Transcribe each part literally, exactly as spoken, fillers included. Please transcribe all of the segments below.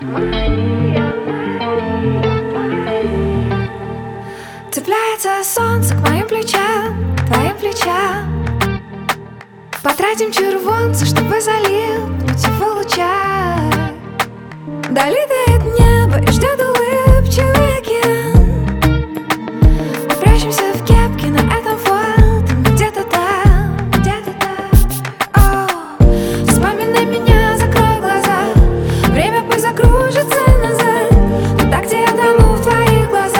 Цепляется солнце к моим плечам, твоим плечам. Потратим червонца, чтобы залить его луча. Долетает небо и ждет улыбчивый океан. Мы прячемся в кепке на этом фото, где-то там, где-то там. О, вспоминай меня, закрой глаза. Время пусть закружится назад, туда, где я тону в твоих глазах.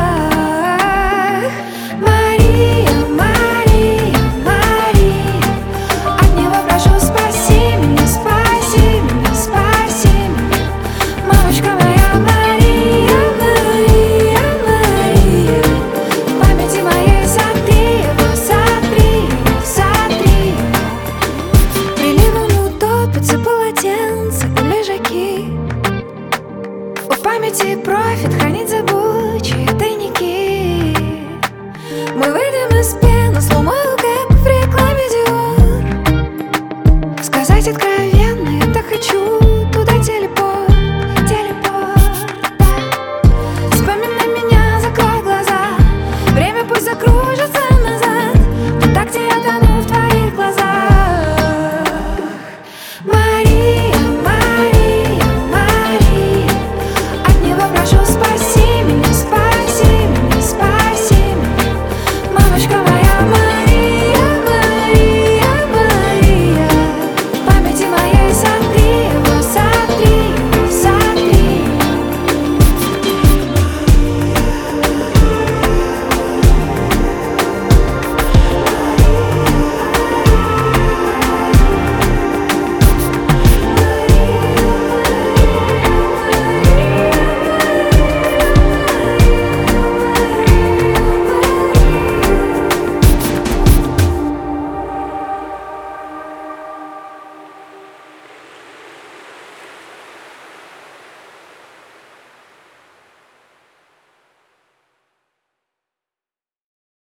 Мария, Мария, Мария, от него прошу, спаси меня, спаси меня, спаси меня. Мамочка моя Мария, Мария, Мария, в памяти моей сотри его, сотри его, сотри его. Приливом не утопятся полотенца и лежаки. В памяти профит хранить забудь.